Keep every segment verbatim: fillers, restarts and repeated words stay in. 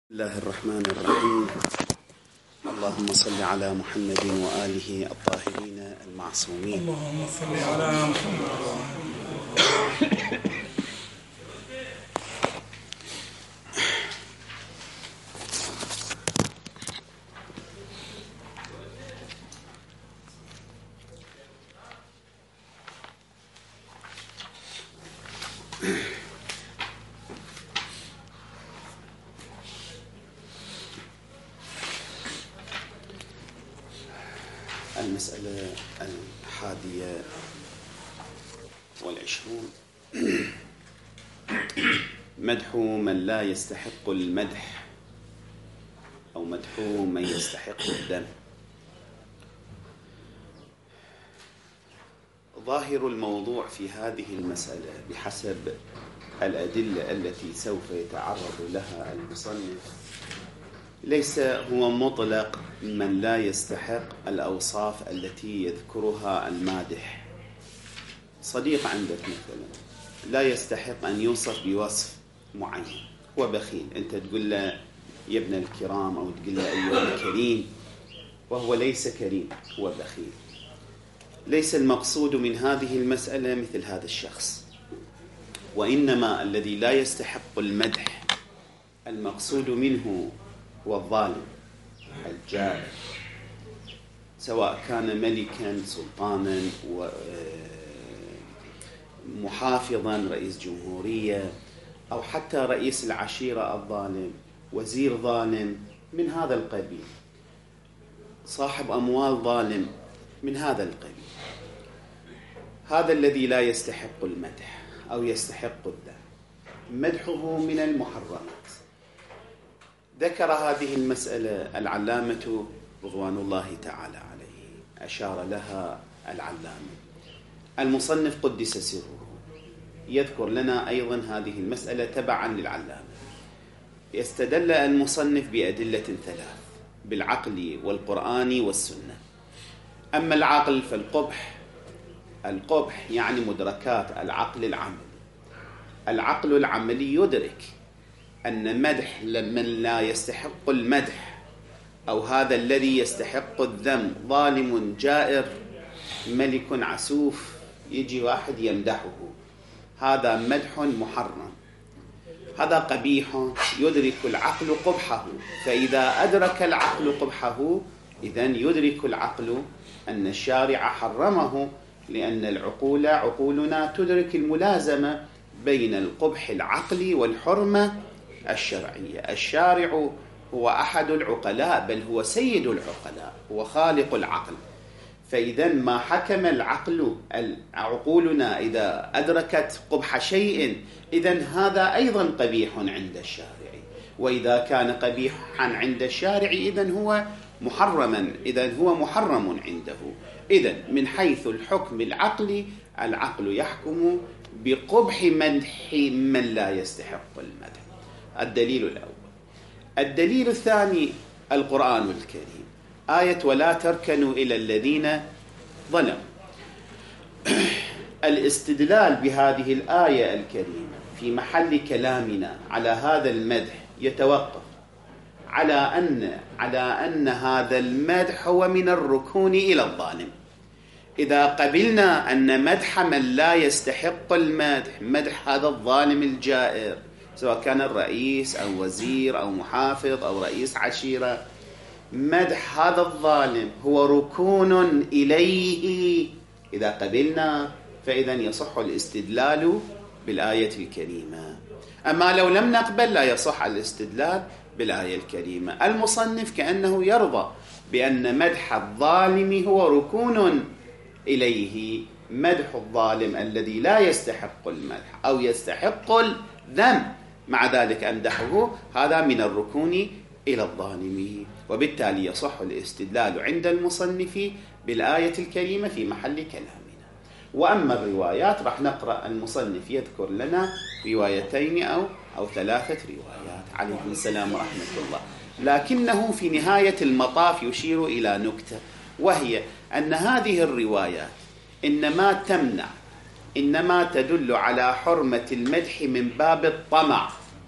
بسم الله الرحمن الرحيم. اللهم صل على محمد وآله الطاهرين المعصومين. اللهم صل على محمد المسألة الحادية والعشرون: مدح من لا يستحق المدح أو مدح من يستحق الذم. ظاهر الموضوع في هذه المسألة بحسب الأدلة التي سوف يتعرض لها المصنف ليس هو مطلق من لا يستحق الأوصاف التي يذكرها المادح. صديق عندك مثلا لا يستحق أن يوصف بوصف معين، هو بخيل، أنت تقول له يا ابن الكرام أو تقول له أيها الكريم وهو ليس كريم، هو بخيل. ليس المقصود من هذه المسألة مثل هذا الشخص، وإنما الذي لا يستحق المدح المقصود منه هو الظالم الجائر، سواء كان ملكا سلطانا محافظا رئيس جمهورية أو حتى رئيس العشيرة الظالم، وزير ظالم من هذا القبيل، صاحب أموال ظالم من هذا القبيل. هذا الذي لا يستحق المدح أو يستحق الذم، مدحه من المحرمات. ذكر هذه المسألة العلامة رضوان الله تعالى عليه، أشار لها العلامة. المصنف قدس سره يذكر لنا أيضا هذه المسألة تبعا للعلامة. يستدل المصنف بأدلة ثلاث: بالعقل والقرآن والسنة. أما العقل فالقبح، القبح يعني مدركات العقل العملي. العقل العملي يدرك أن مدح من لا يستحق المدح أو هذا الذي يستحق الذم ظالم جائر ملك عسوف، يجي واحد يمدحه، هذا مدح محرم، هذا قبيح. يدرك العقل قبحه، فإذا أدرك العقل قبحه إذن يدرك العقل أن الشارع حرمه، لأن العقول عقولنا تدرك الملازمة بين القبح العقلي والحرمة الشرعية. الشارع هو أحد العقلاء، بل هو سيد العقلاء، هو خالق العقل. فإذا ما حكم العقل، عقولنا إذا أدركت قبح شيء إذن هذا أيضا قبيح عند الشارع، وإذا كان قبيحا عند الشارع إذن هو محرما، إذن هو محرم عنده. إذن من حيث الحكم العقلي، العقل يحكم بقبح مدح من لا يستحق المدح. الدليل الأول. الدليل الثاني القرآن الكريم، آية ولا تركنوا إلى الذين ظلموا. الاستدلال بهذه الآية الكريمة في محل كلامنا على هذا المدح يتوقف على أن على أن هذا المدح هو من الركون إلى الظالم. إذا قبلنا أن مدح من لا يستحق المدح مدح هذا الظالم الجائر، سواء كان الرئيس أو وزير أو محافظ أو رئيس عشيرة، مدح هذا الظالم هو ركون إليه، إذا قبلنا فإذا يصح الاستدلال بالآية الكريمة. أما لو لم نقبل لا يصح الاستدلال بالآية الكريمة. المصنف كأنه يرضى بأن مدح الظالم هو ركون إليه، مدح الظالم الذي لا يستحق المدح أو يستحق الذم مع ذلك أمدحه، هذا من الركون إلى الظالم، وبالتالي يصح الاستدلال عند المصنف بالآية الكريمة في محل كلامنا. وأما الروايات راح نقرأ المصنف يذكر لنا روايتين أو أو ثلاثة روايات. عليكم السلام ورحمة الله. لكنه في نهاية المطاف يشير إلى نكتة، وهي أن هذه الروايات إنما تمنع إنما تدل على حرمة المدح من باب الطمع،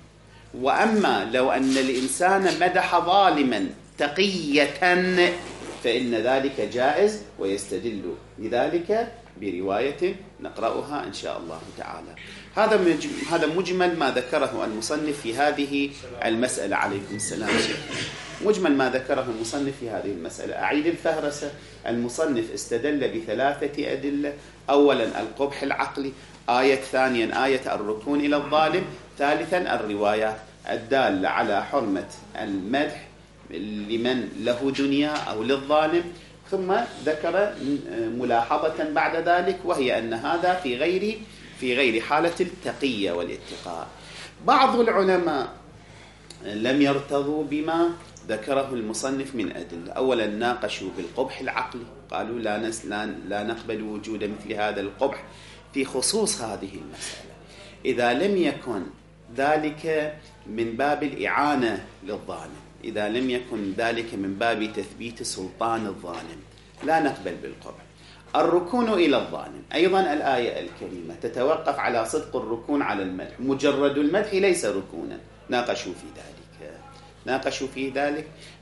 وأما لو أن الإنسان مدح ظالما تقية فإن ذلك جائز، ويستدل لذلك برواية نقرأها إن شاء الله تعالى. هذا هذا مجمل ما ذكره المصنف في هذه المسألة. عليكم السلام. مجمل ما ذكره المصنف في هذه المسألة. أعيد الفهرسة. المصنف استدل بثلاثة أدلة. أولا القبح العقلي، آية ثانيا آية الركون إلى الظالم، ثالثا الروايات الدالة على حرمة المدح لمن له دنيا أو للظالم. ثم ذكر ملاحظة بعد ذلك، وهي أن هذا في غير في غير حالة التقية والاتقاء. بعض العلماء لم يرتضوا بما ذكره المصنف من أدلة. أولا ناقشوا بالقبح العقلي، قالوا لا, نس لا نقبل وجود مثل هذا القبح في خصوص هذه المسألة إذا لم يكن ذلك من باب الإعانة للظالم، إذا لم يكن ذلك من باب تثبيت سلطان الظالم لا نقبل بالقبح. الركون إلى الظالم أيضا الآية الكريمة تتوقف على صدق الركون على المدح، مجرد المدح ليس ركونا. ناقشوا في ذلك ناقشوا في ذلك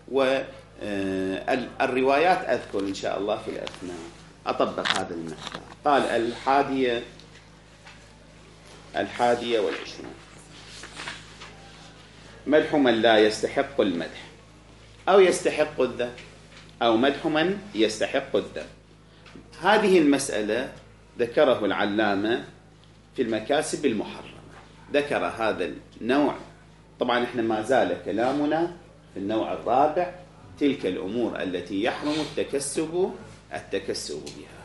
والروايات أذكر إن شاء الله في الأثناء أطبق هذا المقدار. قال الحادية الحادية والعشرون مدح من لا يستحق المدح أو يستحق الذم، أو مدح من يستحق الذم. هذه المسألة ذكره العلامة في المكاسب المحرمة، ذكر هذا النوع. طبعا احنا ما زال كلامنا في النوع الرابع، تلك الأمور التي يحرم التكسب التكسب بها.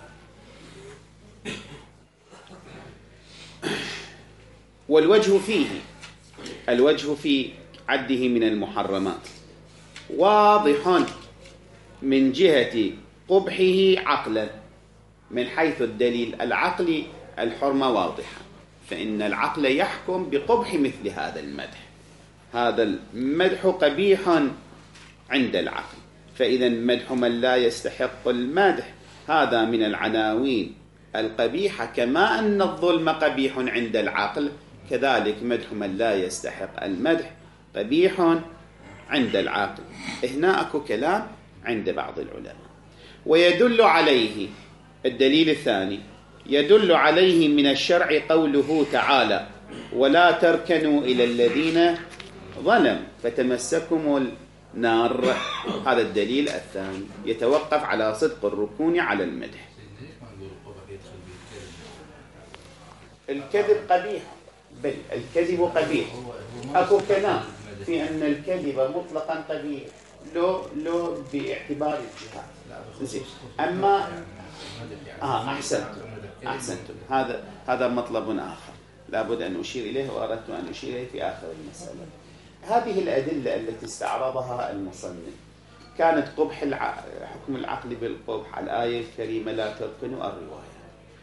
والوجه فيه الوجه في عده من المحرمات واضح من جهة قبحه عقلا، من حيث الدليل العقلي الحرمة واضحة، فإن العقل يحكم بقبح مثل هذا المدح. هذا المدح قبيح عند العقل، فإذا مدح من لا يستحق المدح هذا من العناوين القبيحة، كما أن الظلم قبيح عند العقل، كذلك مدح من لا يستحق المدح قبيح عند العقل. هنا أكو كلام عند بعض العلماء. ويدل عليه الدليل الثاني، يدل عليه من الشرع قوله تعالى ولا تركنوا إلى الذين ظلموا فتمسكم النار. هذا الدليل الثاني يتوقف على صدق الركون على المدح. الكذب قبيح، بل الكذب قبيح. أكو كلام في أن الكذب مطلقا قبيح لو لو باعتبار الجهات. أما آه أحسنتم أحسنتم هذا هذا مطلب آخر لابد أن أشير إليه، وأردت أن أشير إليه في آخر المسألة. هذه الأدلة التي استعرضها المصنف كانت قبح الع... حكم العقل بالقبح، الآية الكريمة لا تركنوا، الرواية.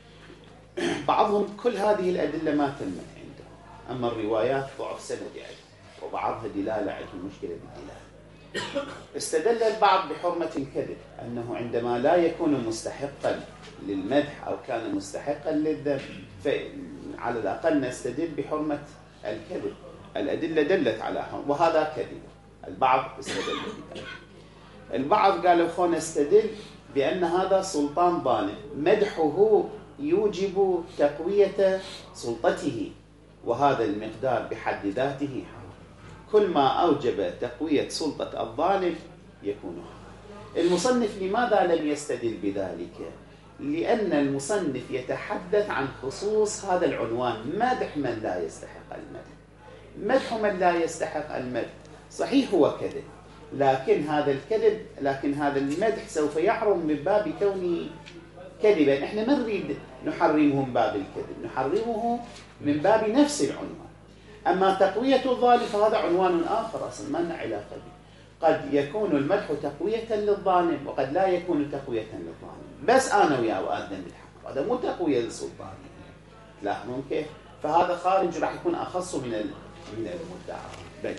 بعضهم كل هذه الأدلة ما تمت عندهم، أما الروايات ضعف سند عندهم، وبعضها دلالة عندهم مشكلة بالدلالة. استدل البعض بحرمة الكذب، أنه عندما لا يكون مستحقا للمدح أو كان مستحقا للذم فعلى الأقل نستدل بحرمة الكذب. الأدلة دلت على حرمة، وهذا كذب. البعض استدل بذلك. البعض قالوا خو نستدل بأن هذا سلطان ظالم، مدحه يوجب تقوية سلطته، وهذا المقدار بحد ذاته حرام. كل ما أوجب تقوية سلطة الظالم يكون حرام. المصنف لماذا لم يستدل بذلك؟ لأن المصنف يتحدث عن خصوص هذا العنوان، مدح من لا يستحق المدح. مدح من لا يستحق المدح صحيح هو كذب، لكن هذا الكذب لكن هذا المدح سوف يحرم من باب كونه كذبا. احنا ما نريد نحرمه من باب الكذب، نحرمه من باب نفس العنوان. أما تقوية الظالم فهذا عنوان آخر أصلا ما لنا علاقة به. قد يكون المدح تقوية للظالم وقد لا يكون تقوية للظالم، بس أنا وياه وأذن بالحق، هذا مو تقوية للسلطان. لا ممكن، فهذا خارج راح يكون أخص من من المدعى. بل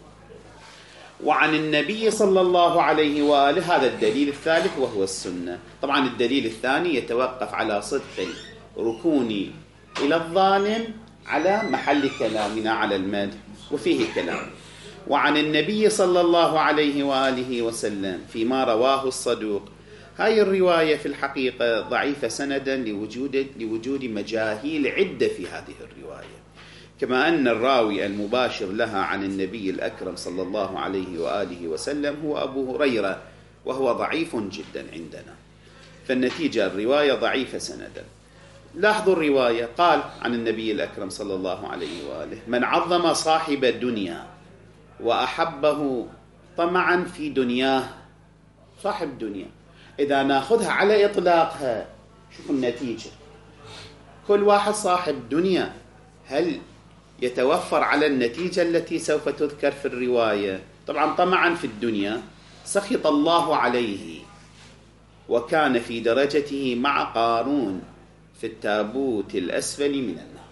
وعن النبي صلى الله عليه وآله هذا الدليل الثالث وهو السنة. طبعا الدليل الثاني يتوقف على صدق الركون إلى الظالم على محل كلامنا على المدح، وفيه كلام. وعن النبي صلى الله عليه وآله وسلم فيما رواه الصدوق. هاي الرواية في الحقيقة ضعيفة سندا لوجود, لوجود مجاهيل عدة في هذه الرواية، كما أن الراوي المباشر لها عن النبي الأكرم صلى الله عليه وآله وسلم هو أبو هريرة، وهو ضعيف جدا عندنا. فالنتيجة الرواية ضعيفة سندا. لاحظوا الرواية، قال عن النبي الأكرم صلى الله عليه وآله: من عظم صاحب الدنيا وأحبه طمعا في دنياه. صاحب دنيا إذا ناخذها على إطلاقها، شوفوا النتيجة، كل واحد صاحب دنيا، هل يتوفر على النتيجة التي سوف تذكر في الرواية؟ طبعا طمعا في الدنيا سخط الله عليه وكان في درجته مع قارون في التابوت الأسفل من النار.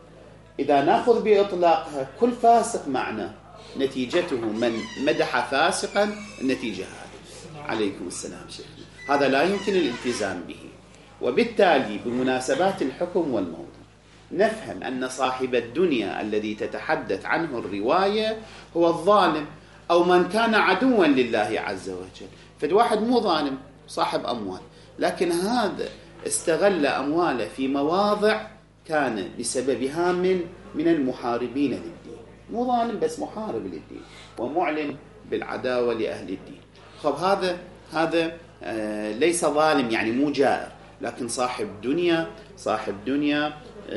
إذا نأخذ بإطلاقها كل فاسق معنا نتيجته من مدح فاسقا النتيجة هذه. عليكم السلام شيخنا. هذا لا يمكن الالتزام به، وبالتالي بمناسبات الحكم والموضوع نفهم أن صاحب الدنيا الذي تتحدث عنه الرواية هو الظالم أو من كان عدوا لله عز وجل. فالواحد مو ظالم، صاحب أموال، لكن هذا استغل أمواله في مواضع كان بسببها من من المحاربين للدين. مو ظالم بس محارب للدين ومعلن بالعداوة لأهل الدين. خب هذا هذا آه ليس ظالم، يعني مو جائر، لكن صاحب دنيا. صاحب دنيا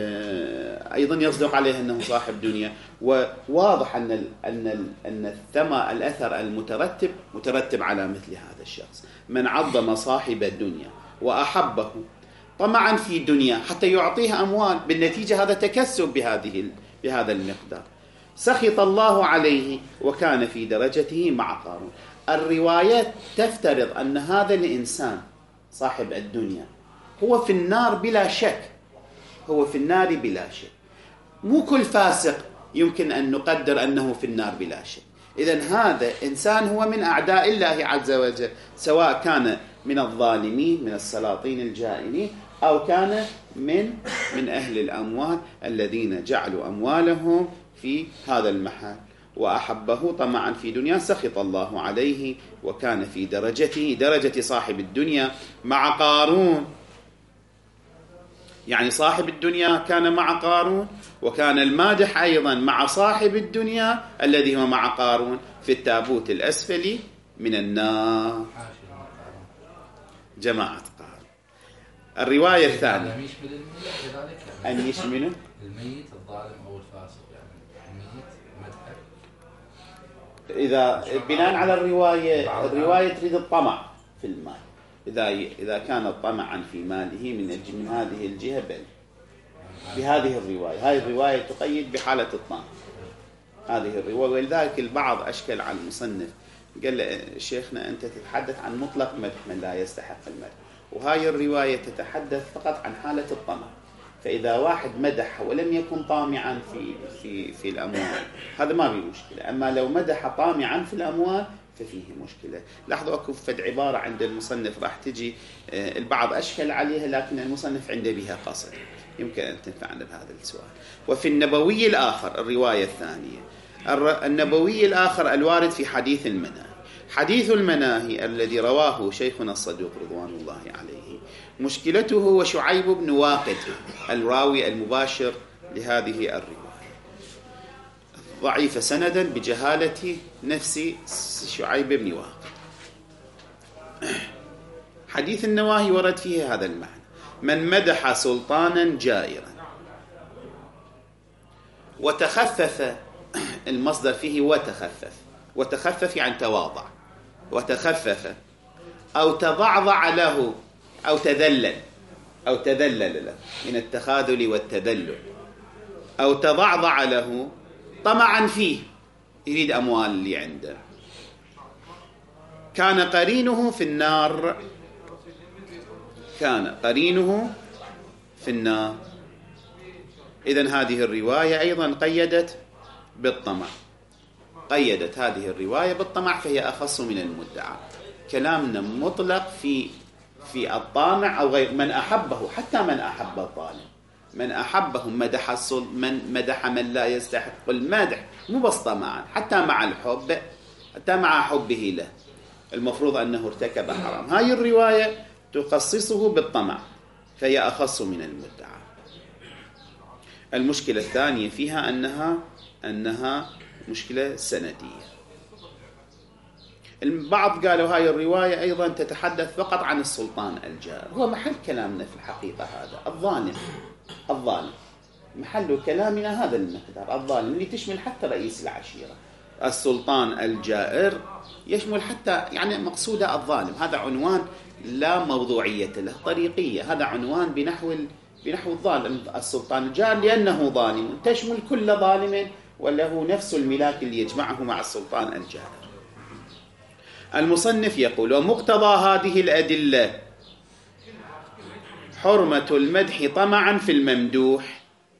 آه أيضا يصدق عليه أنه صاحب دنيا، وواضح أن ال أن ال أن الثمر الأثر المترتب مترتب على مثل هذا الشخص. من عظم صاحب الدنيا وأحبه طمعا في دنيا حتى يعطيه أموال، بالنتيجة هذا تكسب بهذه بهذا المقدار، سخط الله عليه وكان في درجته مع قارون. الروايات تفترض أن هذا الإنسان صاحب الدنيا هو في النار بلا شك، هو في النار بلا شك. مو كل فاسق يمكن أن نقدر أنه في النار بلا شك. إذن هذا إنسان هو من أعداء الله عز وجل، سواء كان من الظالمين من السلاطين الجائرين أو كان من من أهل الأموال الذين جعلوا أموالهم في هذا المحل. وأحبه طمعا في دنيا سخط الله عليه وكان في درجته درجة صاحب الدنيا مع قارون. يعني صاحب الدنيا كان مع قارون، وكان المادح أيضا مع صاحب الدنيا الذي هو مع قارون في التابوت الأسفل من النار. جماعة قارون. الرواية الثانية أن يشمل الميت الظالم أو الفاسق، يعني الميت مدحك. إذا بناء على الرواية الرواية تريد الطمع في المال. إذا إذا كان طمعا في ماله من من هذه الجهة بل بهذه الرواية. هذه الرواية تقيد بحالة الطمع هذه الرواية، ولذلك البعض أشكل على المصنف، قال شيخنا أنت تتحدث عن مطلق مدح من لا يستحق المدح، وهاي الرواية تتحدث فقط عن حالة الطمع. فإذا واحد مدح ولم يكن طامعا في في في الأموال هذا ما فيه مشكلة، أما لو مدح طامعا في الأموال ففيه مشكلة. لاحظوا أكو فد عبارة عند المصنف راح تجي البعض أشكل عليها، لكن المصنف عنده بها قصد، يمكن أن تنفعنا بهذا السؤال. وفي النبوي الآخر الرواية الثانية النبوي الآخر الوارد في حديث المناهي. حديث المناهي الذي رواه شيخنا الصدوق رضوان الله عليه مشكلته هو شعيب بن واقد الراوي المباشر لهذه الرواية، ضعيف سندا بجهالة نفس شعيب بن واقد. حديث النواهي ورد فيه هذا المعنى: من مدح سلطانا جائرا وتخفف، المصدر فيه وتخفف، وتخفف يعني تواضع، وتخفف أو تضعضع له أو تذلل أو تذلل له من التخاذل والتذلل، أو تضعضع له طمعا فيه، يريد أموال اللي عنده، كان قرينه في النار، كان قرينه في النار. إذن هذه الرواية أيضا قيدت بالطمع، قيدت هذه الرواية بالطمع، فهي أخص من المدعى. كلامنا مطلق في في الطامع أو غير من أحبه، حتى من أحب الظالم من أحبهم مدح السل... من مدح من لا يستحق المدح، مو بس طمعا، حتى مع الحب، حتى مع حبه له المفروض أنه ارتكب حرام. هاي الرواية تخصصه بالطمع، فهي أخص من المدعى. المشكلة الثانية فيها أنها أنها مشكلة سندية. البعض قالوا هاي الرواية أيضا تتحدث فقط عن السلطان الجائر. هو محل كلامنا في الحقيقة هذا الظالم، الظالم محل كلامنا هذا المقدار، الظالم اللي تشمل حتى رئيس العشيرة. السلطان الجائر يشمل حتى يعني مقصودة الظالم، هذا عنوان لا موضوعية له، طريقية، هذا عنوان بنحو بنحو الظالم السلطان الجائر، لأنه ظالم، تشمل كل ظالم وله نفس الملاك اللي يجمعه مع السلطان الجائر. المصنف يقول: ومقتضى هذه الأدلة حرمة المدح طمعا في الممدوح.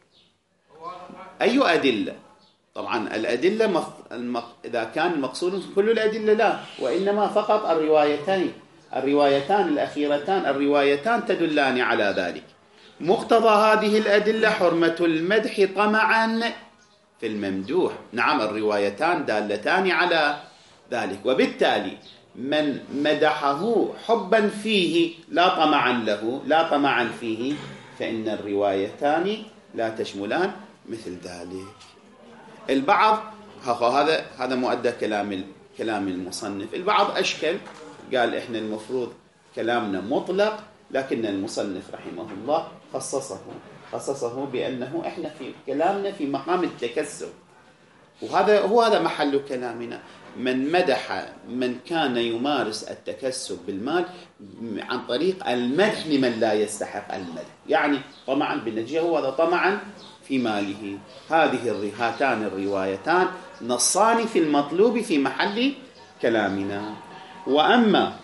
أي أدلة؟ طبعا الأدلة مخ... المخ... إذا كان المقصود كل الأدلة لا، وإنما فقط الروايتين الروايتان الأخيرتان الروايتان تدلان على ذلك. مقتضى هذه الأدلة حرمة المدح طمعا في الممدوح. نعم، الروايتان دالتان على ذلك، وبالتالي من مدحه حبا فيه لا طمعا له، لا طمعا فيه، فإن الروايتان لا تشملان مثل ذلك. البعض هذا هذا مؤدى كلام كلام المصنف. البعض أشكل، قال إحنا المفروض كلامنا مطلق، لكن المصنف رحمه الله خصصه خصصه بأنه إحنا في كلامنا في مقام التكسب، وهذا هو هذا محل كلامنا. من مدح من كان يمارس التكسب بالمال عن طريق المدح لمن لا يستحق المدح، يعني طمعا بالنجية، هو هذا طمعا في ماله. هذه هاتان الروايتان نصان في المطلوب في محل كلامنا. وأما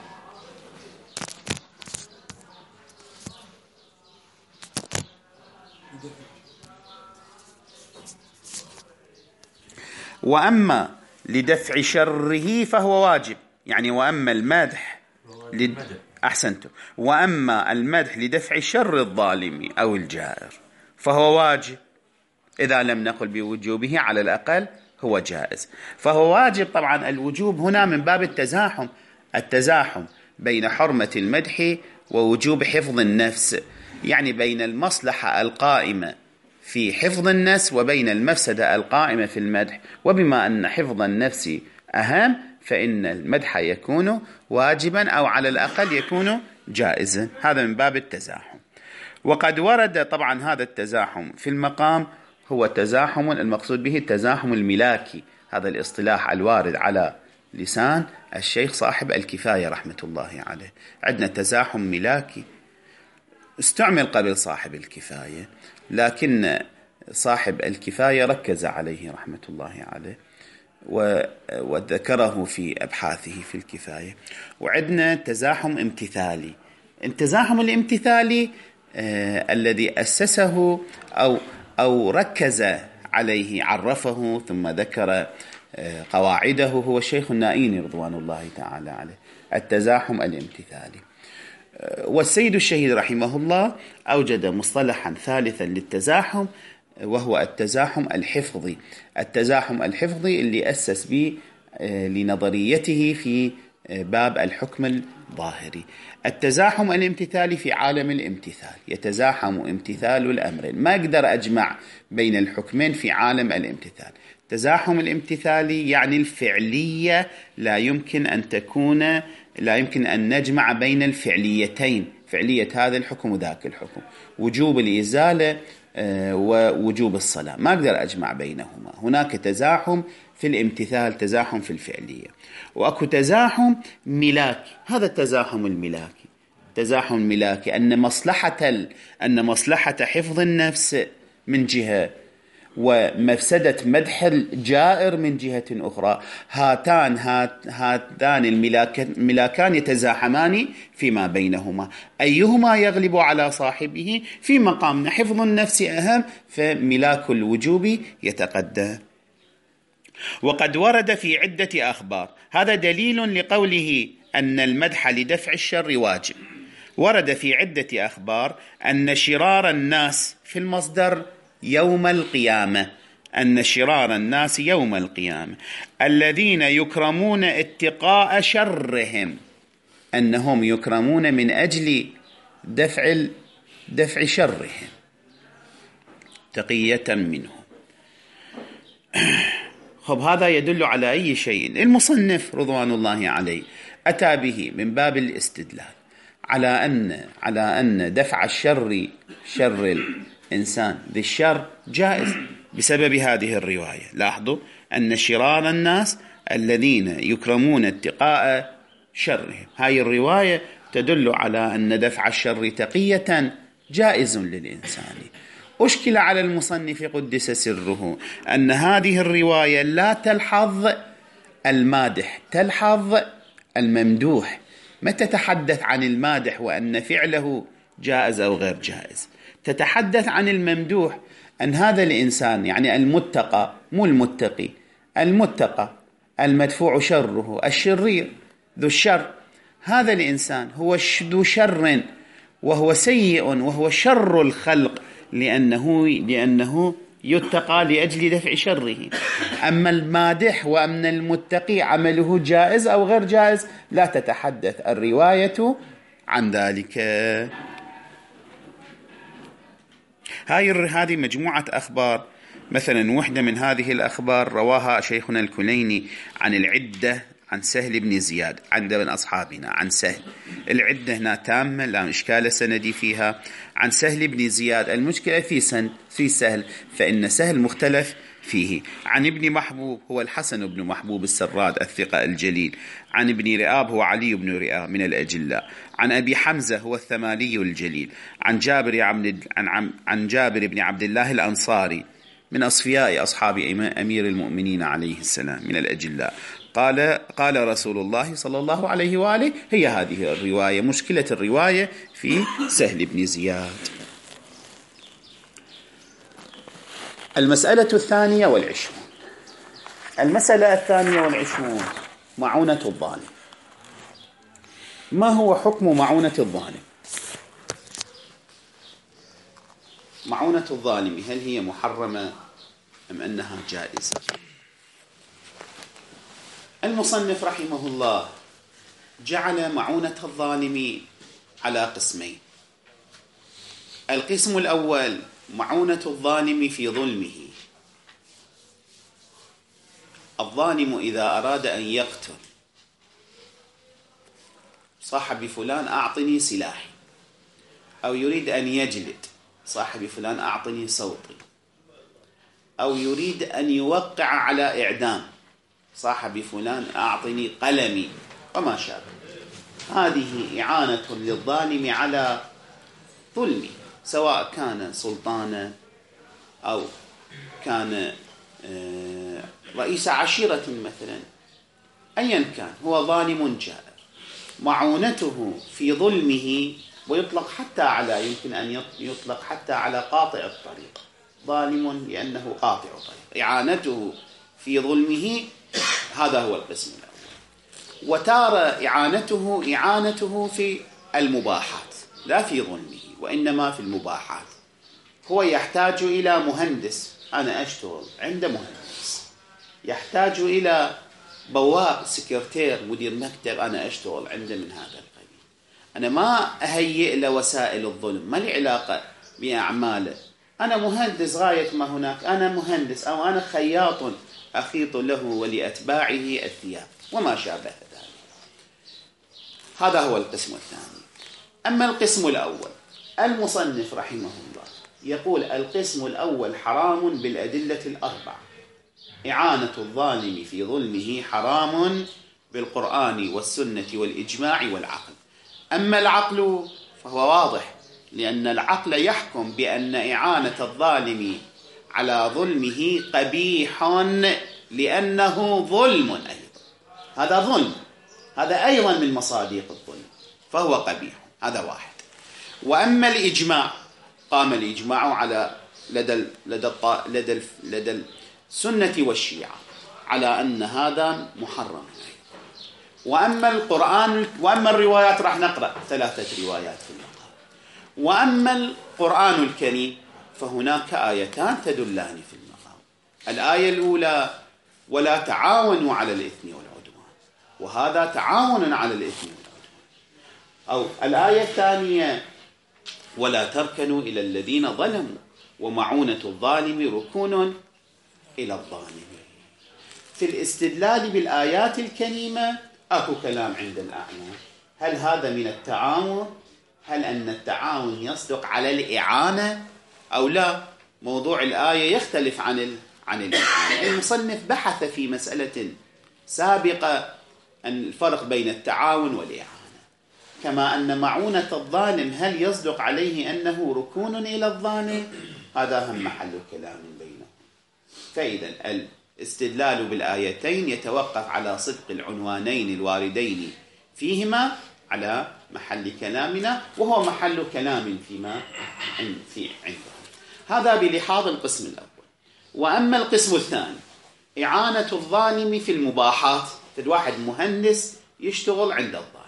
وأما لدفع شره فهو واجب، يعني وأما المدح لد... أحسنت وأما المدح لدفع شر الظالم أو الجائر فهو واجب، إذا لم نقل بوجوبه على الأقل هو جائز. فهو واجب. طبعا الوجوب هنا من باب التزاحم، التزاحم بين حرمة المدح ووجوب حفظ النفس، يعني بين المصلحة القائمة في حفظ النفس وبين المفسدة القائمة في المدح. وبما أن حفظ النفس أهم، فإن المدح يكون واجبا أو على الأقل يكون جائزا. هذا من باب التزاحم. وقد ورد طبعا هذا التزاحم في المقام هو تزاحم المقصود به التزاحم الملاكي، هذا الاصطلاح الوارد على لسان الشيخ صاحب الكفاية رحمة الله عليه. عندنا تزاحم ملاكي استعمل قبل صاحب الكفاية، لكن صاحب الكفاية ركز عليه رحمة الله عليه وذكره في أبحاثه في الكفاية. وعندنا تزاحم امتثالي. التزاحم الامتثالي آه الذي أسسه أو أو ركز عليه، عرفه ثم ذكر آه قواعده، هو الشيخ النائيني رضوان الله تعالى عليه، التزاحم الامتثالي. والسيد الشهيد رحمه الله أوجد مصطلحا ثالثا للتزاحم، وهو التزاحم الحفظي. التزاحم الحفظي اللي أسس به لنظريته في باب الحكم الظاهري. التزاحم الامتثالي في عالم الامتثال، يتزاحم امتثال الأمرين، ما أقدر أجمع بين الحكمين في عالم الامتثال. التزاحم الامتثالي يعني الفعلية لا يمكن أن تكون لا يمكن أن نجمع بين الفعليتين، فعلية هذا الحكم وذاك الحكم، وجوب الإزالة ووجوب الصلاة، ما أقدر أجمع بينهما. هناك تزاحم في الامتثال، تزاحم في الفعلية. وأكو تزاحم ملاكي، هذا التزاحم الملاكي. تزاحم الملاكي أن مصلحة أن مصلحة حفظ النفس من جهة ومفسدة مدح الجائر من جهة أخرى، هاتان هات هاتان الملاكان يتزاحمان فيما بينهما، أيهما يغلب على صاحبه في مقام حفظ النفس أهم، فملاك الوجوب يتقدم. وقد ورد في عدة أخبار، هذا دليل لقوله أن المدح لدفع الشر واجب. ورد في عدة أخبار أن شرار الناس في المصدر يوم القيامة، أن شرار الناس يوم القيامة الذين يكرمون اتقاء شرهم، أنهم يكرمون من أجل دفع دفع شرهم تقية منهم. خب هذا يدل على أي شيء؟ المصنف رضوان الله عليه أتى به من باب الاستدلال على أن على أن دفع الشر شر الإنسان ذي الشر جائز بسبب هذه الرواية. لاحظوا أن شرار الناس الذين يكرمون اتقاء شرهم، هاي الرواية تدل على أن دفع الشر تقية جائز للإنسان. أشكل على المصنف قدس سره أن هذه الرواية لا تلحظ المادح، تلحظ الممدوح. ما تتحدث عن المادح وأن فعله جائز أو غير جائز، تتحدث عن الممدوح، أن هذا الإنسان يعني المتقى، مو المتقي، المتقى المدفوع شره، الشرير ذو الشر، هذا الإنسان هو ذو شر وهو سيء وهو شر الخلق، لأنه لأنه يتقى لأجل دفع شره. أما المادح وأن المتقي عمله جائز أو غير جائز لا تتحدث الرواية عن ذلك. هاي هذه مجموعة أخبار. مثلا وحدة من هذه الأخبار رواها شيخنا الكليني عن العدة عن سهل بن زياد عند من أصحابنا، عن سهل، العدة هنا تامة لا إشكال سندي فيها، عن سهل بن زياد. المشكلة في سن في سهل، فإن سهل مختلف فيه. عن ابن محبوب هو الحسن بن محبوب السراد الثقة الجليل. عن ابن رئاب هو علي بن رئاب من الأجلاء. عن أبي حمزة هو الثمالي الجليل. عن جابر عن عن عن جابر بن عبد الله الأنصاري من أصفياء أصحاب أمير المؤمنين عليه السلام من الأجلاء. قال قال رسول الله صلى الله عليه وآله. هي هذه الرواية، مشكلة الرواية في سهل بن زياد. المسألة الثانية والعشرون، المسألة الثانية والعشرون معونة الظالم. ما هو حكم معونة الظالم؟ معونة الظالم هل هي محرمة أم أنها جائزة؟ المصنف رحمه الله جعل معونة الظالم على قسمين. القسم الأول معونة الظالم في ظلمه. الظالم إذا أراد أن يقتل صاحب فلان أعطني سلاحي، أو يريد أن يجلد صاحب فلان أعطني صوتي، أو يريد أن يوقع على إعدام صاحب فلان أعطني قلمي وما شابه، هذه إعانة للظالم على ظلمه، سواء كان سلطانا أو كان رئيس عشيرة مثلا، أيا كان هو ظالم جائر. معونته في ظلمه، ويطلق حتى على يمكن أن يطلق حتى على قاطع الطريق، ظالم لأنه قاطع الطريق، إعانته في ظلمه هذا هو القسم الأول. وتارى إعانته إعانته في المباحات لا في ظلمه، وإنما في المباحات. هو يحتاج إلى مهندس، أنا أشتغل عند مهندس، يحتاج إلى بواب سكرتير مدير مكتب، أنا أشتغل عنده من هذا القبيل. أنا ما أهيئ له وسائل الظلم، ما لي علاقة بأعماله، أنا مهندس غاية ما هناك، أنا مهندس أو أنا خياط أخيط له ولأتباعه الثياب وما شابه ذلك. هذا هو القسم الثاني. أما القسم الأول، المصنف رحمه الله يقول القسم الأول حرام بالأدلة الأربع. إعانة الظالم في ظلمه حرام بالقرآن والسنة والإجماع والعقل. أما العقل فهو واضح، لأن العقل يحكم بأن إعانة الظالم على ظلمه قبيح لأنه ظلم أيضا، هذا ظلم، هذا أيضا من مصادق الظلم، فهو قبيح. هذا واحد. وأما الإجماع، قام الإجماع على لدى لدى لدى لدى السنة والشيعة على أن هذا محرم. وأما القرآن وأما الروايات راح نقرأ ثلاثة روايات في المقام. وأما القرآن الكريم فهناك آيتان تدلان في المقام. الآية الأولى ولا تعاونوا على الإثم والعدوان، وهذا تعاون على الإثم والعدوان. أو الآية الثانية ولا تركنوا إلى الذين ظلموا ومعونة الظالم ركون إلى الظالم. في الاستدلال بالآيات الكريمة أكو كلام عند الأعلام، هل هذا من التعاون؟ هل أن التعاون يصدق على الإعانة أو لا؟ موضوع الآية يختلف عن ال... عن الإعانة. المصنف بحث في مسألة سابقة أن الفرق بين التعاون والإعانة، كما أن معونة الظالم هل يصدق عليه أنه ركون إلى الظالم؟ هذا هم محل كلام بينهم. فإذا الاستدلال بالآيتين يتوقف على صدق العنوانين الواردين فيهما على محل كلامنا، وهو محل كلام فيما في عندهم. هذا بلحاظ القسم الأول. وأما القسم الثاني إعانة الظالم في المباحات، فالواحد مهندس يشتغل عند الظالم.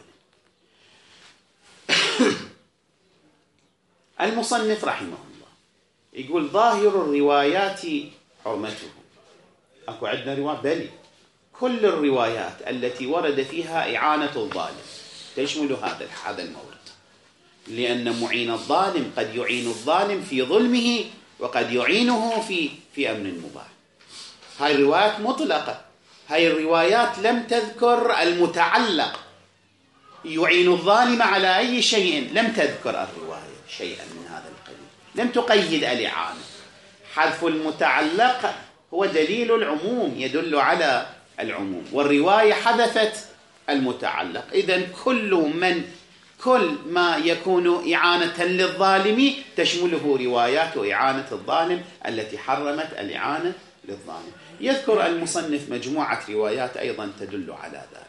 المصنف رحمه الله يقول ظاهر الروايات حرمته. أكو عندنا رواية بلي كل الروايات التي ورد فيها إعانة الظالم تشمل هذا هذا المورد، لأن معين الظالم قد يعين الظالم في ظلمه وقد يعينه في في أمر مباح. هاي الروايات مطلقة، هاي الروايات لم تذكر المتعلق يعين الظالم على أي شيء، لم تذكر الرواية شيئا من هذا القبيل، لم تقيد الإعانة. حذف المتعلق هو دليل العموم يدل على العموم، والرواية حذفت المتعلق. إذن كل من كل ما يكون إعانة للظالم تشمله روايات إعانة الظالم التي حرمت الإعانة للظالم. يذكر المصنف مجموعة روايات أيضا تدل على ذلك.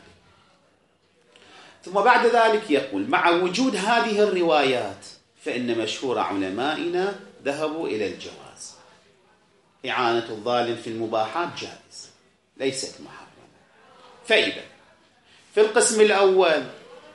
ثم بعد ذلك يقول مع وجود هذه الروايات فإن مشهور علمائنا ذهبوا إلى الجواز. إعانة الظالم في المباحات جائز ليست محرمة. فإذا في القسم الأول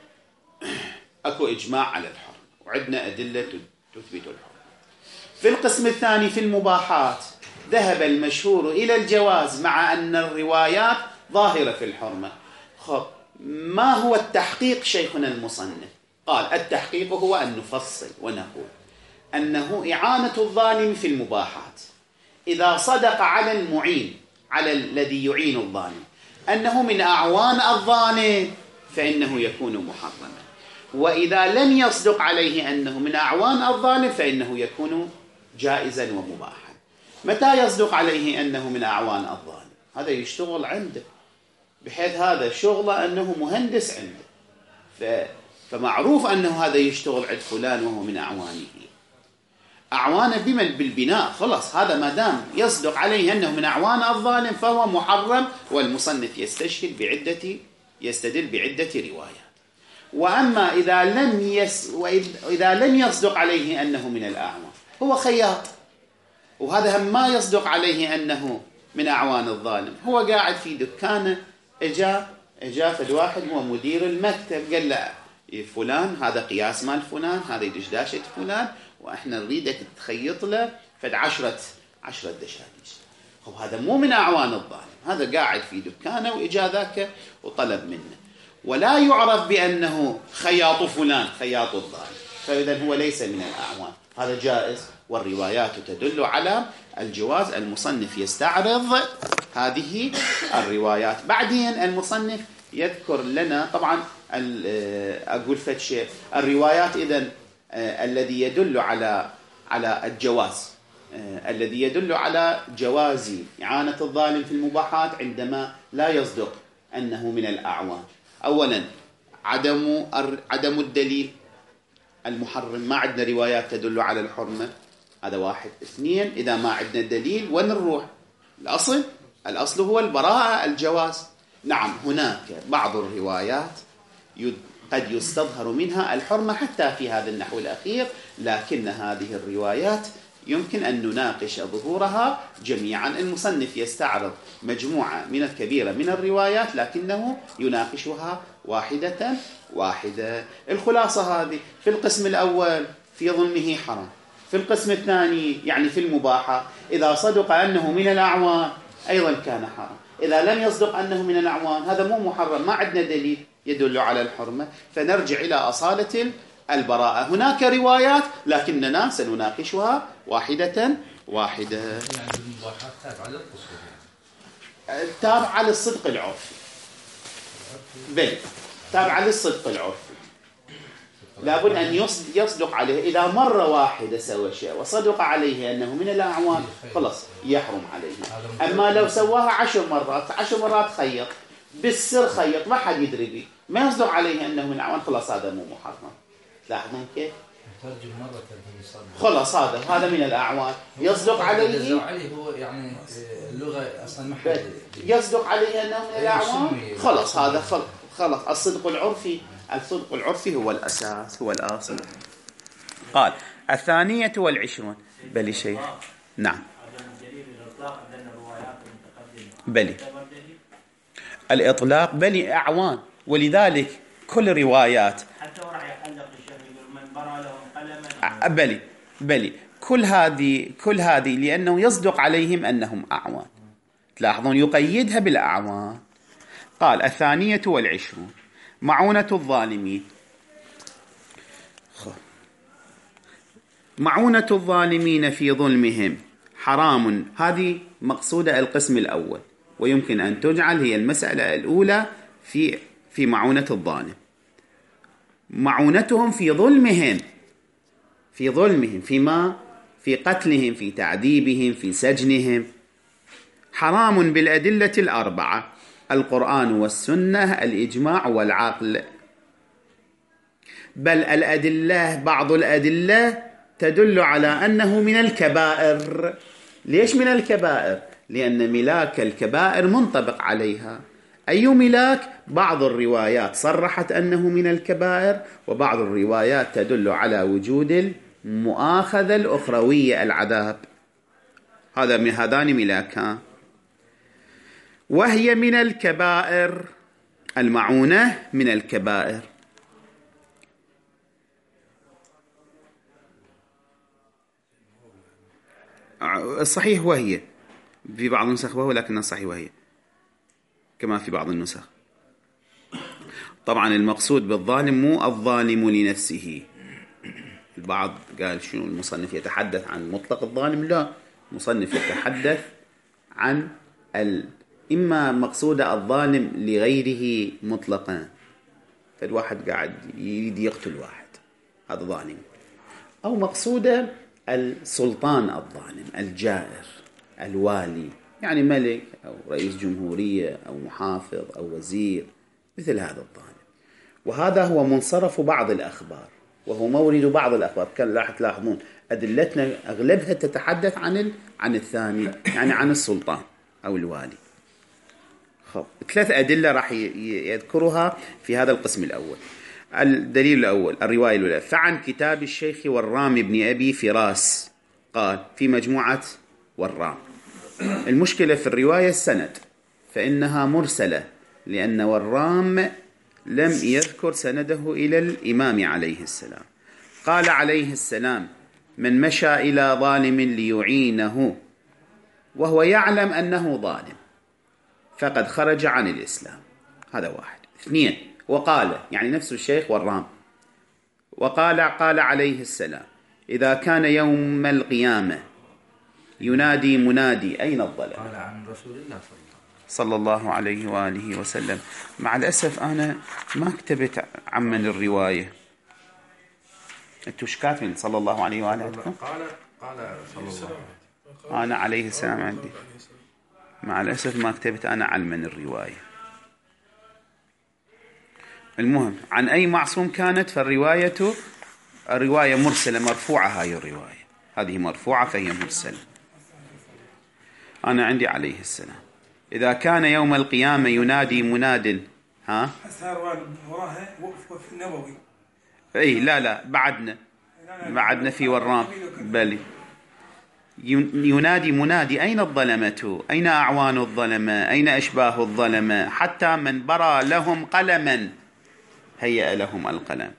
أكو إجماع على الحرمة وعندنا أدلة تثبت الحرمة. في القسم الثاني في المباحات ذهب المشهور إلى الجواز مع أن الروايات ظاهرة في الحرمة. خب ما هو التحقيق شيخنا المصنف؟ قال التحقيق هو أن نفصل ونقول أنه إعانة الظالم في المباحات إذا صدق على المعين على الذي يعين الظالم أنه من أعوان الظالم فإنه يكون محرما، وإذا لم يصدق عليه أنه من أعوان الظالم فإنه يكون جائزا ومباحا. متى يصدق عليه أنه من أعوان الظالم؟ هذا يشتغل عنده، بحيث هذا شغله أنه مهندس عنده، فمعروف أنه هذا يشتغل عند فلان وهو من أعوانه. أعوانه بمن بالبناء، خلاص هذا ما دام يصدق عليه أنه من أعوان الظالم فهو محرم. والمصنف يستشهد بعدة يستدل بعدة روايات. وأما إذا لم يس وإذا لم يصدق عليه أنه من الأعوان، هو خياط وهذا هم ما يصدق عليه أنه من أعوان الظالم، هو قاعد في دكانه، إجا إجا فد واحد هو مدير المكتب قال له فلان هذا قياس مال فلان، هذا يدش داشة فلان، وإحنا نريدك تخيط له فد عشرة عشرة دشاديش. هو هذا مو من أعوان الظالم، هذا قاعد في دكانه وإجا ذاك وطلب منه، ولا يعرف بأنه خياط فلان خياط الظالم، فإذا هو ليس من الأعوان. هذا جائز والروايات تدل على الجواز. المصنف يستعرض هذه الروايات. بعدين المصنف يذكر لنا طبعا أقول فد شيء الروايات إذن الذي يدل على على الجواز الذي يدل على جواز إعانة الظالم في المباحات عندما لا يصدق أنه من الأعوان. أولا عدم عدم الدليل المحرم، ما عندنا روايات تدل على الحرمة، هذا واحد. اثنين إذا ما عندنا دليل وين نروح؟ الأصل الأصل هو البراءة الجواز. نعم هناك بعض الروايات قد يستظهر منها الحرمة حتى في هذا النحو الأخير، لكن هذه الروايات يمكن أن نناقش ظهورها جميعا. المصنف يستعرض مجموعة من الكبيرة من الروايات لكنه يناقشها واحدة واحدة. الخلاصة هذه: في القسم الأول في ظلمه حرام، في القسم الثاني يعني في المباحة إذا صدق أنه من الأعوان أيضا كان حرام، إذا لم يصدق أنه من الأعوان هذا مو محرم، ما عندنا دليل يدل على الحرمة، فنرجع إلى أصالة البراءة. هناك روايات لكننا سنناقشها واحدة واحدة. يعني بالمباحات تابعة للقصور، يعني تابعة للصدق العرفي، بل تابعة للصدق العرفي، لابد أن يصدق عليه. إذا مرة واحدة سوى شيء وصدق عليه أنه من الأعوان خلاص يحرم عليه. أما لو سواها عشر مرات عشر مرات خيط بالسر، خيط ما حد يدري به، ما يصدق عليه أنه من الأعوان، خلاص هذا مو محرم. لاحظون كيف؟ خلاص هذا هذا من الأعوان يصدق عليه، هو يعني اللغة أصلا ما حد يصدق عليه أنه من الأعوان، خلاص هذا خلاص خلاص الصدق العرفي. الصدق العرفي هو الأساس، هو الأصل. قال الثانية والعشرون. بلي شيخ. نعم بلي الإطلاق بلي أعوان، ولذلك كل روايات بلي بلي كل هذه كل هذه لأنه يصدق عليهم أنهم أعوان. تلاحظون يقيدها بالأعوان. قال الثانية والعشرون معونة الظالمين. معونة الظالمين في ظلمهم حرام. هذه مقصودة القسم الأول، ويمكن أن تجعل هي المسألة الأولى في في معونة الظالم. معونتهم في ظلمهم، في ظلمهم فيما في قتلهم، في تعذيبهم، في سجنهم، حرام بالأدلة الأربعة: القرآن والسنة، الإجماع والعقل. بل الأدلة بعض الأدلة تدل على أنه من الكبائر. ليش من الكبائر؟ لأن ملاك الكبائر منطبق عليها. أي ملاك؟ بعض الروايات صرحت أنه من الكبائر، وبعض الروايات تدل على وجود المؤاخذة الأخروية، العذاب. هذا من هذان ملاكان، وهي من الكبائر. المعونة من الكبائر. الصحيح وهي في بعض النسخ وهو، لكن الصحيح وهي كما في بعض النسخ. طبعا المقصود بالظالم مو الظالم لنفسه. البعض قال شنو المصنف يتحدث عن مطلق الظالم؟ لا، المصنف يتحدث عن ال إما مقصودة الظالم لغيره مطلقا، فالواحد قاعد يريد يقتل واحد هذا ظالم، أو مقصودة السلطان الظالم الجائر الوالي، يعني ملك أو رئيس جمهورية أو محافظ أو وزير، مثل هذا الظالم. وهذا هو منصرف بعض الأخبار، وهو مورد بعض الأخبار. كان راح تلاحظون أدلتنا أغلبها تتحدث عن عن الثاني، يعني عن السلطان أو الوالي. خب. ثلاث أدلة راح يذكرها في هذا القسم الأول. الدليل الأول الرواية الأولى: فعن كتاب الشيخ ورام بن أبي فراس قال في مجموعة ورام. المشكلة في الرواية السند، فإنها مرسلة، لأن ورام لم يذكر سنده إلى الإمام عليه السلام. قال عليه السلام: من مشى إلى ظالم ليعينه وهو يعلم أنه ظالم فقد خرج عن الإسلام. هذا واحد. اثنين: وقال، يعني نفس الشيخ ورام، وقال قال عليه السلام: إذا كان يوم القيامة ينادي منادي أين الظلام. قال عن رسول الله صلى الله عليه وآله وسلم. مع الأسف أنا ما كتبت عمن الرواية. أنتوا ايش كاتبين؟ صلى الله عليه وآله وسلم. قال قال صلى الله عليه وسلم. أنا عليه السلام عندي. مع الأسف ما كتبت أنا عمن الرواية. المهم عن أي معصوم كانت، فالرواية الرواية مرسلة مرفوعة. هاي الرواية هذه مرفوعة فهي مرسلة. أنا عندي عليه السلام: إذا كان يوم القيامة ينادي مناد. ها صار وراها وقف النبوي. إيه لا لا بعدنا بعدنا في ورام. بلي ينادي منادي أين الظلمة، أين أعوان الظلمة، أين أشباه الظلمة، حتى من برى لهم قلما هيأ لهم القلم.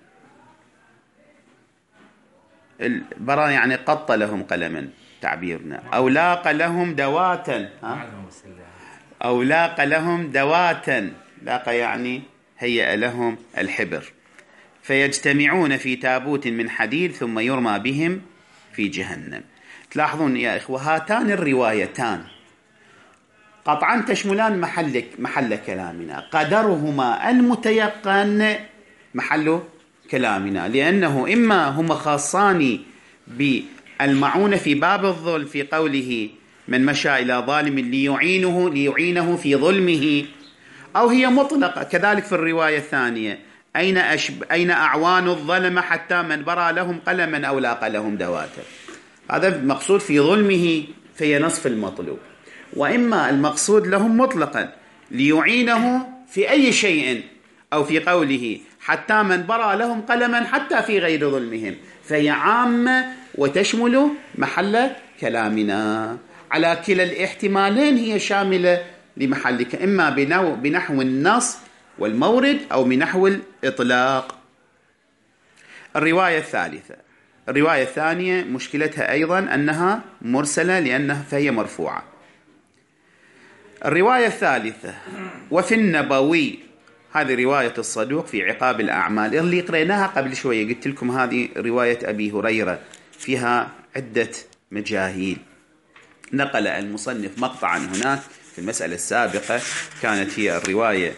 برى يعني قط لهم قلما تعبيرنا، أو لاق لهم دواتا، أو لاق لهم دواتا، لاق يعني هيأ لهم الحبر، فيجتمعون في تابوت من حديد ثم يرمى بهم في جهنم. تلاحظون يا إخوة هاتان الروايتان قطعا تشملان محل, محل كلامنا، قدرهما المتيقن محل كلامنا، لأنه إما هما خاصان بالمعونة في باب الظلم في قوله من مشى إلى ظالم ليعينه, ليعينه في ظلمه، أو هي مطلقة كذلك في الرواية الثانية أين, أشب أين أعوان الظلم حتى من برى لهم قلما أو لاق لهم دواتا. هذا مقصود في ظلمه في نصف المطلوب، وإما المقصود لهم مطلقا ليعينه في أي شيء، أو في قوله حتى من برى لهم قلما حتى في غير ظلمهم، فهي عامة وتشمل محل كلامنا. على كلا الاحتمالين هي شاملة لمحلك، إما بنحو النص والمورد أو بنحو الإطلاق. الرواية الثالثة، الرواية الثانية مشكلتها أيضا أنها مرسلة لأنها فهي مرفوعة. الرواية الثالثة وفي النبوي، هذه رواية الصدوق في عقاب الأعمال اللي قريناها قبل شوية، قلت لكم هذه رواية أبي هريرة فيها عدة مجاهيل. نقل المصنف مقطعا هناك في المسألة السابقة، كانت هي الرواية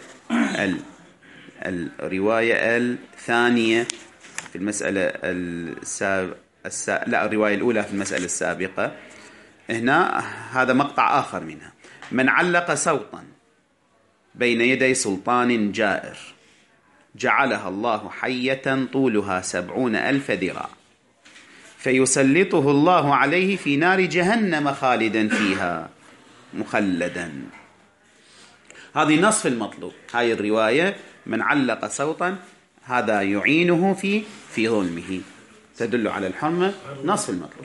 الرواية الثانية في المسألة السابقة السا... لا الرواية الأولى في المسألة السابقة. هنا هذا مقطع آخر منها: من علق سوطا بين يدي سلطان جائر جعلها الله حية طولها سبعون ألف ذراع فيسلطه الله عليه في نار جهنم خالدا فيها مخلدا. هذه نصف المطلوب. هاي الرواية من علق سوطا هذا يعينه في في ظلمه، تدل على الحرمة، نصف المطلوب.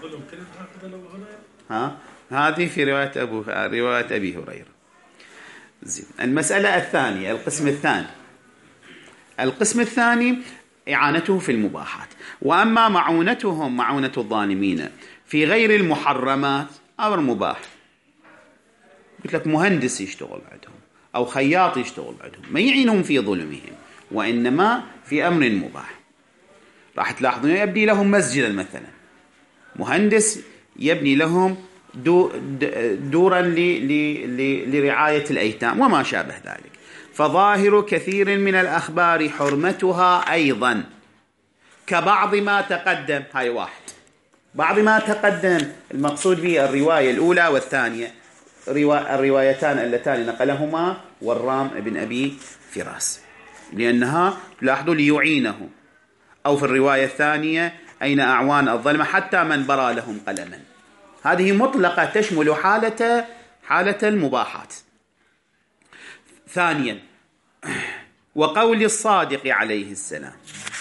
ها هذه في رواية أبو رواية أبي هريرة. زين. المسألة الثانية، القسم الثاني، القسم الثاني إعانته في المباحات. وأما معونتهم معونة الظالمين في غير المحرمات أو المباح، قلت لك مهندس يشتغل عندهم أو خياط يشتغل عندهم، ما يعينهم في ظلمهم، وإنما في أمر مباح. راح تلاحظون يبني لهم مسجدا مثلا، مهندس يبني لهم دو دورا لرعاية الأيتام وما شابه ذلك. فظاهر كثير من الأخبار حرمتها أيضا كبعض ما تقدم. هاي واحد، بعض ما تقدم المقصود به الرواية الأولى والثانية، الروايتان اللتان نقلهما والرام بن أبي فراس، لأنها لاحظوا ليعينه، أو في الرواية الثانية أين أعوان الظلمة حتى من برى لهم قلما. هذه مطلقة تشمل حالة حالة المباحات. ثانيا وقول الصادق عليه السلام،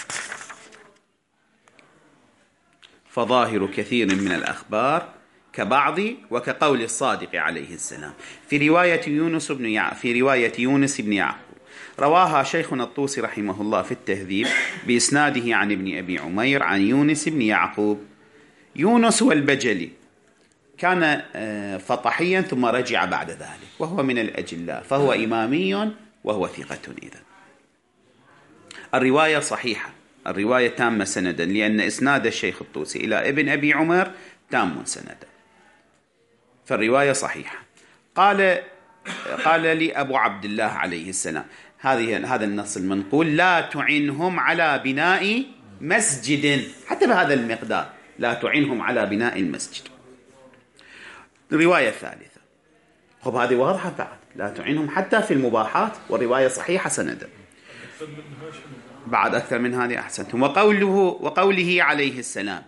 فظاهر كثير من الأخبار كبعض وكقول الصادق عليه السلام. في رواية يونس بن يعقوب في رواية يونس بن يعقوب رواها شيخنا الطوسي رحمه الله في التهذيب بإسناده عن ابن أبي عمير عن يونس بن يعقوب. يونس والبجلي كان فطحيا ثم رجع بعد ذلك، وهو من الأجلاء، فهو إمامي وهو ثقة. إذن الرواية صحيحة، الرواية تامة سندا، لأن إسناد الشيخ الطوسي إلى ابن أبي عمر تام سندا، فالرواية صحيحة. قال قال لي أبو عبد الله عليه السلام، هذه هذا النص المنقول: لا تعنهم على بناء مسجد، حتى بهذا المقدار لا تعنهم على بناء المسجد. الرواية الثالثة، خب هذه واضحة بعد، لا تعنهم حتى في المباحات، والرواية صحيحة سندا. بعد أكثر من هذه أحسنتم. وقوله وقوله عليه السلام،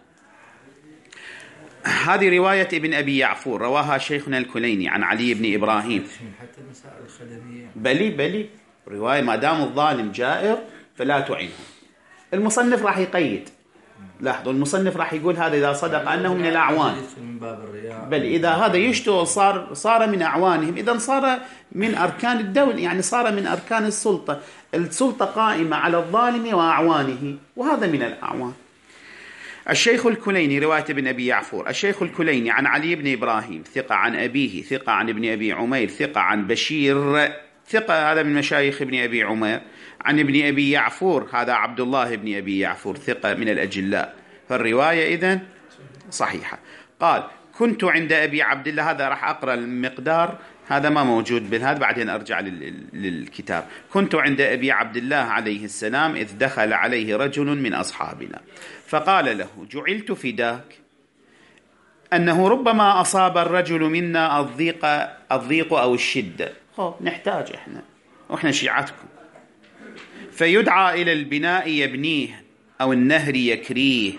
هذه رواية ابن أبي يعفور رواها شيخنا الكليني عن علي بن إبراهيم. حتى المسائل الخدمية بلي بلي رواية ما دام الظالم جائر فلا تعنهم. المصنف راح يقيد لاحظوا المصنف راح يقول هذا إذا صدق أنه من الأعوان، من باب الرياء، بل إذا هذا يشتغل صار صار من أعوانهم، إذا صار من أركان الدولة، يعني صار من أركان السلطة. السلطة قائمة على الظالم وأعوانه، وهذا من الأعوان. الشيخ الكليني رواية ابن أبي يعفور. الشيخ الكليني عن علي بن إبراهيم ثقة، عن أبيه ثقة، عن ابن أبي عمير ثقة، عن بشير ثقة، هذا من مشايخ ابن أبي عمير، عن ابن أبي يعفور، هذا عبد الله بن أبي يعفور ثقة من الأجلاء، فالرواية إذن صحيحة. قال: كنت عند أبي عبد الله، هذا راح أقرأ المقدار، هذا ما موجود بالهذا، بعدين أرجع للكتاب. كنت عند أبي عبد الله عليه السلام إذ دخل عليه رجل من أصحابنا فقال له: جعلت فداك أنه ربما أصاب الرجل منا الضيق الضيق أو الشدة، نحتاج إحنا وإحنا شيعتكم، فيدعى إلى البناء يبنيه، أو النهر يكريه،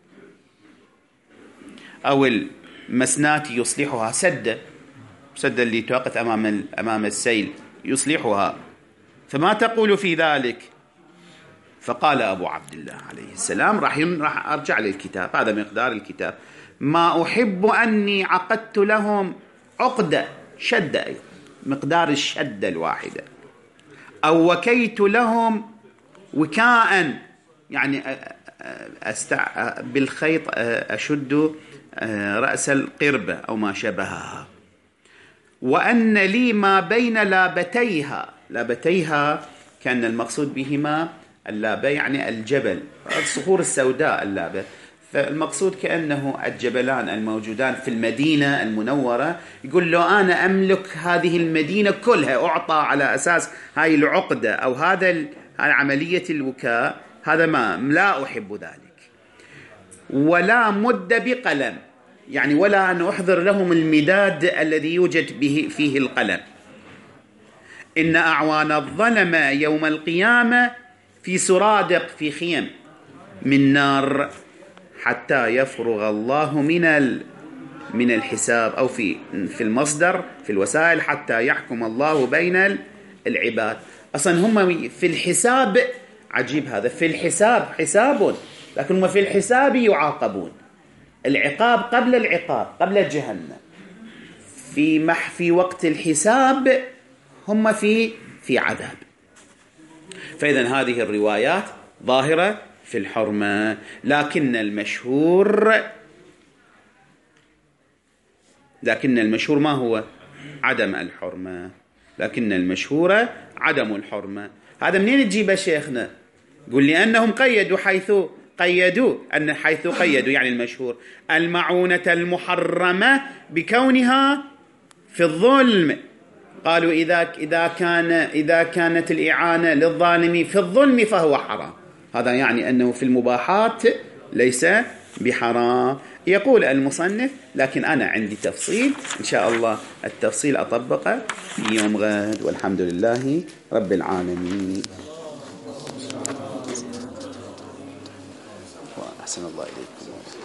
أو المسنات يصلحها، سدة سدة اللي توقف أمام أمام السيل يصلحها، فما تقول في ذلك؟ فقال أبو عبد الله عليه السلام، راح راح أرجع للكتاب، هذا مقدار الكتاب: ما أحب أني عقدت لهم عقدة، شدة، مقدار الشدة الواحدة، أو وكيت لهم وكاء، يعني أستع... بالخيط أشد رأس القربة أو ما شبهها، وأن لي ما بين لابتيها، لابتيها كان المقصود بهما اللابة يعني الجبل، الصخور السوداء اللابة، فالمقصود كأنه الجبلان الموجودان في المدينة المنورة، يقول له أنا أملك هذه المدينة كلها، أعطى على أساس هاي العقدة أو هذا عملية الوكاء، هذا ما لا أحب ذلك. ولا مد بقلم، يعني ولا أن أحضر لهم المداد الذي يوجد به فيه القلم. إن أعوان الظلم يوم القيامة في سرادق، في خيم من نار، حتى يفرغ الله من من الحساب، أو في في المصدر في الوسائل حتى يحكم الله بين العباد. أصلا هم في الحساب، عجيب هذا، في الحساب حساب، لكن هم في الحساب يعاقبون، العقاب قبل العقاب، قبل جهنم. في مح في وقت الحساب هم في في عذاب. فإذا هذه الروايات ظاهرة في الحرمة، لكن المشهور لكن المشهور ما هو؟ عدم الحرمة، لكن المشهور عدم الحرمة. هذا منين تجيبه شيخنا؟ قل لي أنهم قيدوا، حيث قيدوا أن حيث قيدوا يعني المشهور المعونة المحرمة بكونها في الظلم، قالوا إذا إذا كان إذا كانت الإعانة للظالم في الظلم فهو حرام، هذا يعني أنه في المباحات ليس بحرام. يقول المصنف: لكن أنا عندي تفصيل، إن شاء الله التفصيل أطبقه في يوم غد، والحمد لله رب العالمين. وأحسن الله إليكم.